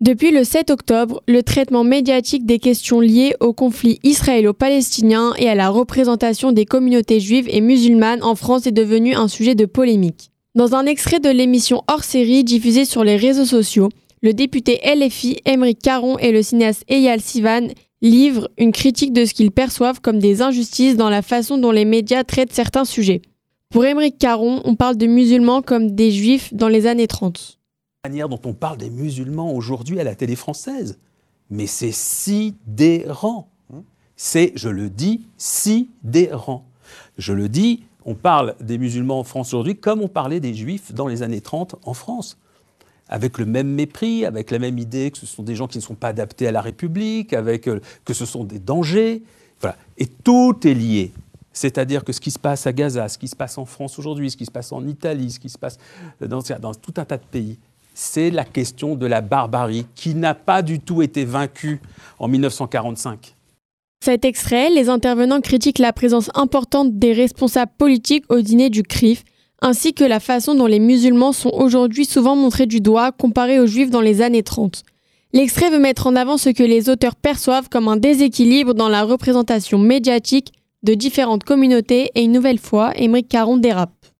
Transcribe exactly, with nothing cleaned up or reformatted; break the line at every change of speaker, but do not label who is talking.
Depuis le sept octobre, le traitement médiatique des questions liées au conflit israélo-palestinien et à la représentation des communautés juives et musulmanes en France est devenu un sujet de polémique. Dans un extrait de l'émission hors-série diffusée sur les réseaux sociaux, le député L F I, Aymeric Caron, et le cinéaste Eyal Sivan livrent une critique de ce qu'ils perçoivent comme des injustices dans la façon dont les médias traitent certains sujets. Pour Aymeric Caron, on parle de musulmans comme des juifs dans les années trente.
La manière dont on parle des musulmans aujourd'hui à la télé française, mais c'est sidérant. C'est, je le dis, sidérant. Je le dis, on parle des musulmans en France aujourd'hui comme on parlait des juifs dans les années trente en France. Avec le même mépris, avec la même idée que ce sont des gens qui ne sont pas adaptés à la République, avec, euh, que ce sont des dangers. Voilà. Et tout est lié. C'est-à-dire que ce qui se passe à Gaza, ce qui se passe en France aujourd'hui, ce qui se passe en Italie, ce qui se passe dans, dans tout un tas de pays, c'est la question de la barbarie qui n'a pas du tout été vaincue en dix-neuf cent quarante-cinq.
Cet extrait, les intervenants critiquent la présence importante des responsables politiques au dîner du C R I F, ainsi que la façon dont les musulmans sont aujourd'hui souvent montrés du doigt comparés aux juifs dans les années trente. L'extrait veut mettre en avant ce que les auteurs perçoivent comme un déséquilibre dans la représentation médiatique de différentes communautés et une nouvelle fois, Aymeric Caron dérape.